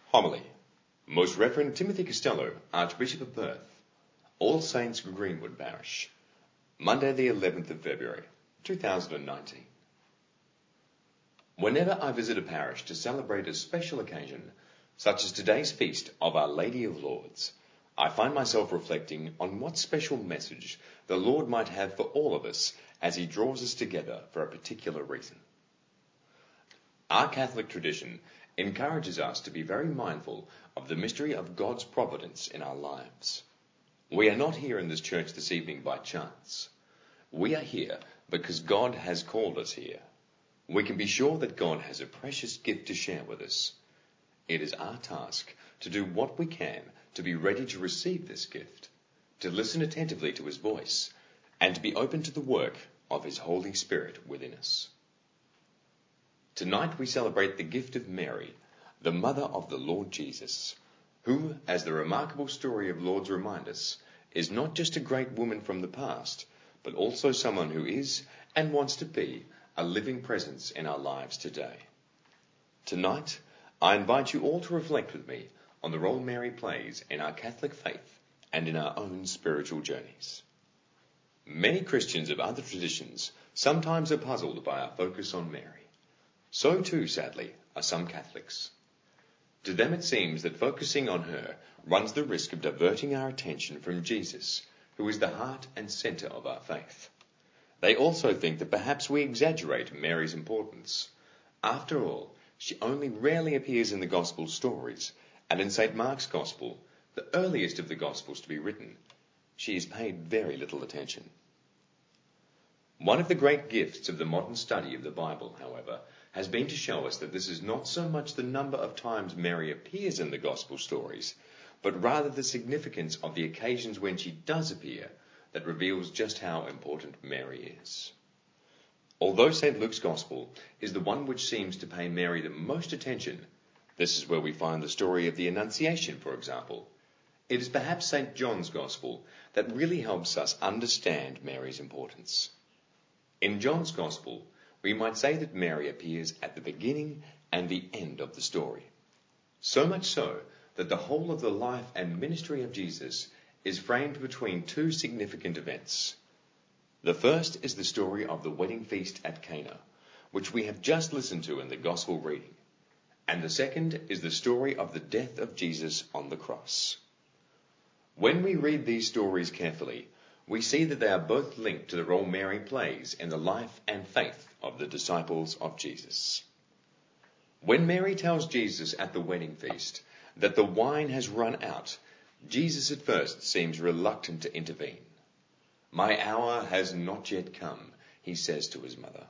Homily. Most Reverend Timothy Costello, Archbishop of Perth, All Saints Greenwood Parish, Monday the 11th of February, 2019. Whenever I visit a parish to celebrate a special occasion, such as today's feast of Our Lady of Lourdes, I find myself reflecting on what special message the Lord might have for all of us as he draws us together for a particular reason. Our Catholic tradition encourages us to be very mindful of the mystery of God's providence in our lives. We are not here in this church this evening by chance. We are here because God has called us here. We can be sure that God has a precious gift to share with us. It is our task to do what we can to be ready to receive this gift, to listen attentively to his voice, and to be open to the work of his Holy Spirit within us. Tonight we celebrate the gift of Mary, the mother of the Lord Jesus, who, as the remarkable story of Lourdes reminds us, is not just a great woman from the past, but also someone who is and wants to be a living presence in our lives today. Tonight, I invite you all to reflect with me on the role Mary plays in our Catholic faith and in our own spiritual journeys. Many Christians of other traditions sometimes are puzzled by our focus on Mary. So too, sadly, are some Catholics. To them it seems that focusing on her runs the risk of diverting our attention from Jesus, who is the heart and centre of our faith. They also think that perhaps we exaggerate Mary's importance. After all, she only rarely appears in the Gospel stories, and in St. Mark's Gospel, the earliest of the Gospels to be written, she is paid very little attention. One of the great gifts of the modern study of the Bible, however, has been to show us that this is not so much the number of times Mary appears in the Gospel stories, but rather the significance of the occasions when she does appear that reveals just how important Mary is. Although St. Luke's Gospel is the one which seems to pay Mary the most attention, this is where we find the story of the Annunciation, for example. It is perhaps St. John's Gospel that really helps us understand Mary's importance. In John's Gospel, we might say that Mary appears at the beginning and the end of the story. So much so that the whole of the life and ministry of Jesus is framed between two significant events. The first is the story of the wedding feast at Cana, which we have just listened to in the Gospel reading. And the second is the story of the death of Jesus on the cross. When we read these stories carefully, we see that they are both linked to the role Mary plays in the life and faith of the disciples of Jesus. When Mary tells Jesus at the wedding feast that the wine has run out, Jesus at first seems reluctant to intervene. "My hour has not yet come," he says to his mother.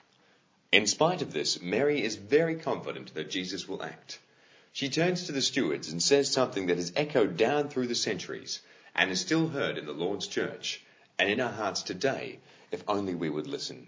In spite of this, Mary is very confident that Jesus will act. She turns to the stewards and says something that has echoed down through the centuries and is still heard in the Lord's Church and in our hearts today, if only we would listen.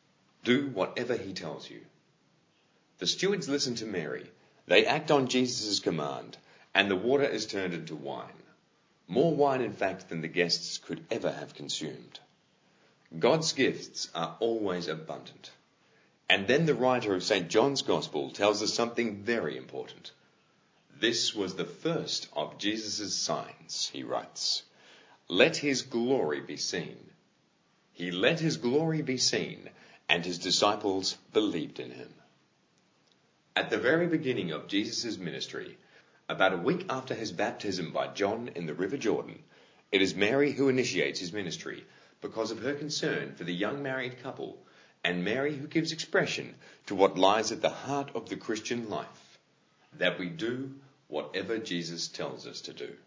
Do whatever he tells you. The stewards listen to Mary. They act on Jesus' command, and the water is turned into wine. More wine, in fact, than the guests could ever have consumed. God's gifts are always abundant. And then the writer of St. John's Gospel tells us something very important. This was the first of Jesus' signs, he writes. Let his glory be seen. He let his glory be seen, and his disciples believed in him. At the very beginning of Jesus' ministry, about a week after his baptism by John in the River Jordan, it is Mary who initiates his ministry because of her concern for the young married couple, and Mary who gives expression to what lies at the heart of the Christian life, that we do whatever Jesus tells us to do.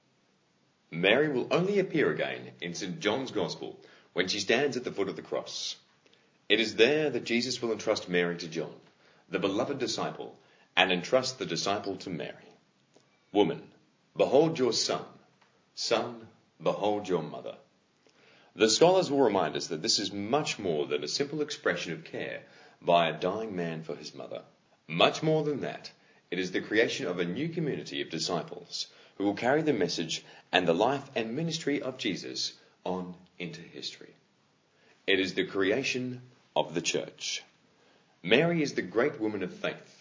Mary will only appear again in St. John's Gospel when she stands at the foot of the cross. It is there that Jesus will entrust Mary to John, the beloved disciple, and entrust the disciple to Mary. Woman, behold your son. Son, behold your mother. The scholars will remind us that this is much more than a simple expression of care by a dying man for his mother. Much more than that, it is the creation of a new community of disciples who will carry the message and the life and ministry of Jesus on into history. It is the creation of the church. Mary is the great woman of faith,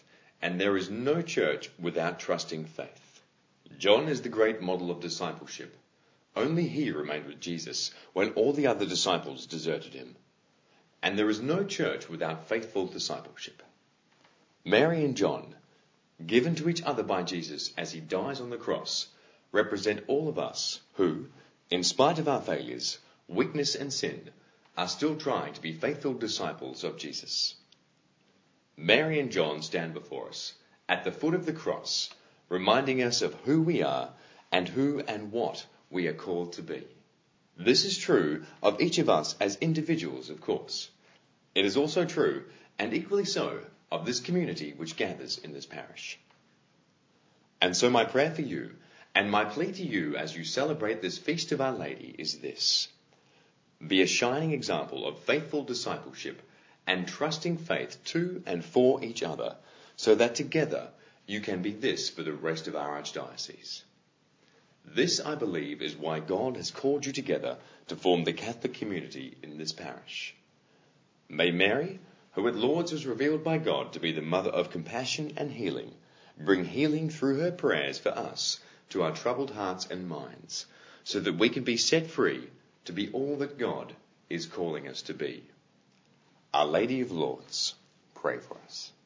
and there is no church without trusting faith. John is the great model of discipleship. Only he remained with Jesus when all the other disciples deserted him. And there is no church without faithful discipleship. Mary and John, given to each other by Jesus as he dies on the cross, represent all of us who, in spite of our failures, weakness and sin, are still trying to be faithful disciples of Jesus. Mary and John stand before us at the foot of the cross, reminding us of who we are and who and what we are called to be. This is true of each of us as individuals, of course. It is also true, and equally so, of this community which gathers in this parish. And so my prayer for you, and my plea to you as you celebrate this feast of Our Lady is this: be a shining example of faithful discipleship and trusting faith to and for each other, so that together you can be this for the rest of our Archdiocese. This, I believe, is why God has called you together to form the Catholic community in this parish. May Mary, who at Lourdes was revealed by God to be the mother of compassion and healing, bring healing through her prayers for us to our troubled hearts and minds, so that we can be set free to be all that God is calling us to be. Our Lady of Lourdes, pray for us.